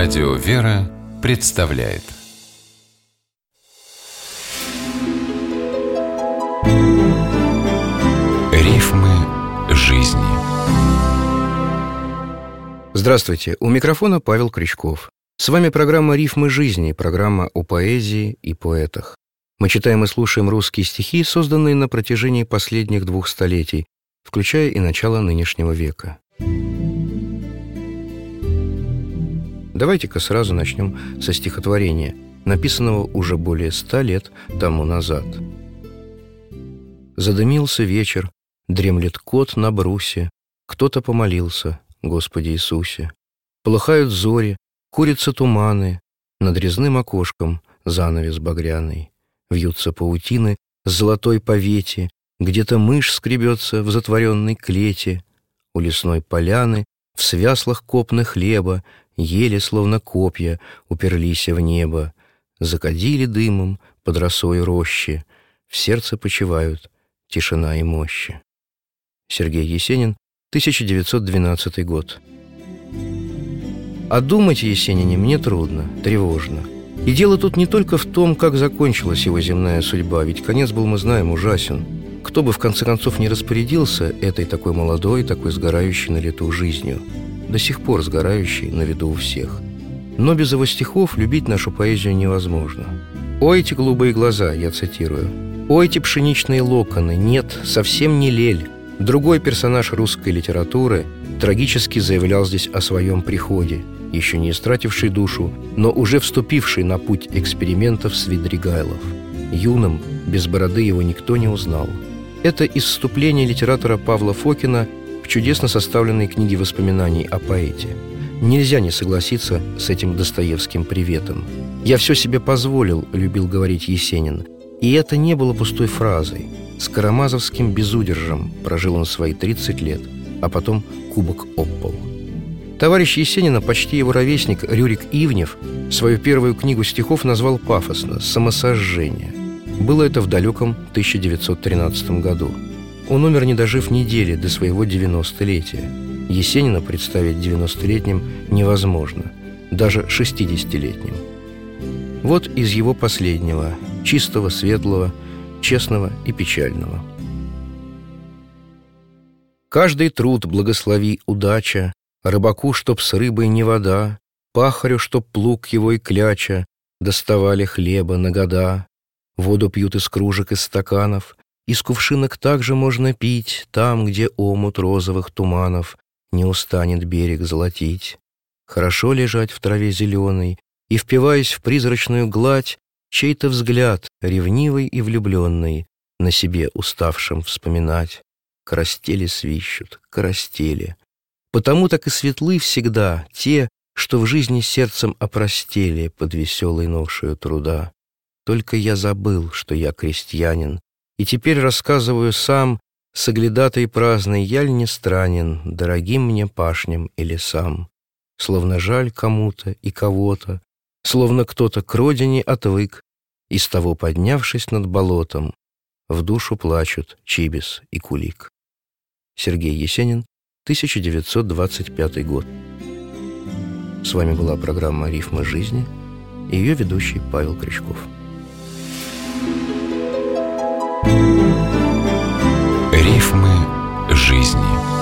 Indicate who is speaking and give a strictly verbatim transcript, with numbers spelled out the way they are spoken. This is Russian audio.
Speaker 1: Радио «Вера» представляет Рифмы жизни.
Speaker 2: Здравствуйте, у микрофона Павел Крючков. С вами программа «Рифмы жизни», программа о поэзии и поэтах. Мы читаем и слушаем русские стихи, созданные на протяжении последних двух столетий, включая и начало нынешнего века. Давайте-ка сразу начнем со стихотворения, написанного уже более ста лет тому назад. Задымился вечер, дремлет кот на брусе, кто-то помолился, Господи Иисусе. Полыхают зори, курятся туманы, над резным окошком занавес багряный. Вьются паутины с золотой повете, где-то мышь скребется в затворенной клете. У лесной поляны в свяслах копны хлеба ели, словно копья, уперлись в небо. Закадили дымом под росой рощи, в сердце почивают тишина и мощи. Сергей Есенин, тысяча девятьсот двенадцатый год. А думать о Есенине мне трудно, тревожно. И дело тут не только в том, как закончилась его земная судьба, ведь конец был, мы знаем, ужасен. Кто бы в конце концов не распорядился этой такой молодой, такой сгорающей на лету жизнью, до сих пор сгорающей на виду у всех. Но без его стихов любить нашу поэзию невозможно. «Ой, эти голубые глаза», я цитирую, «ой, эти пшеничные локоны, нет, совсем не лель». Другой персонаж русской литературы трагически заявлял здесь о своем приходе, еще не истративший душу, но уже вступивший на путь экспериментов Свидригайлов. Юным, без бороды его никто не узнал. Это из вступления литератора Павла Фокина в чудесно составленной книге воспоминаний о поэте. Нельзя не согласиться с этим Достоевским приветом. «Я все себе позволил», — любил говорить Есенин. И это не было пустой фразой. С карамазовским безудержем прожил он свои тридцать лет, а потом кубок об пол. Товарищ Есенина, почти его ровесник Рюрик Ивнев, свою первую книгу стихов назвал пафосно «Самосожжение». Было это в далеком тысяча девятьсот тринадцатом году. Он умер, не дожив недели до своего девяностолетия. Есенина представить девяностолетним невозможно, даже шестидесятилетним. Вот из его последнего, чистого, светлого, честного и печального. «Каждый труд благослови удача, рыбаку, чтоб с рыбой не вода, пахарю, чтоб плуг его и кляча доставали хлеба на года. Воду пьют из кружек, из стаканов, из кувшинок также можно пить, там, где омут розовых туманов не устанет берег золотить. Хорошо лежать в траве зеленой и, впиваясь в призрачную гладь, чей-то взгляд, ревнивый и влюбленный, на себе уставшим вспоминать. Коростели свищут, коростели. Потому так и светлы всегда те, что в жизни сердцем опростели под веселой ношею труда. Только я забыл, что я крестьянин, и теперь рассказываю сам, соглядатой праздной яль не странен дорогим мне пашням и лесам. Словно жаль кому-то и кого-то, словно кто-то к родине отвык, и с того, поднявшись над болотом, в душу плачут Чибис и Кулик. Сергей Есенин, тысяча девятьсот двадцать пятый год. С вами была программа «Рифмы жизни» и ее ведущий Павел Крючков.
Speaker 1: Рифмы жизни.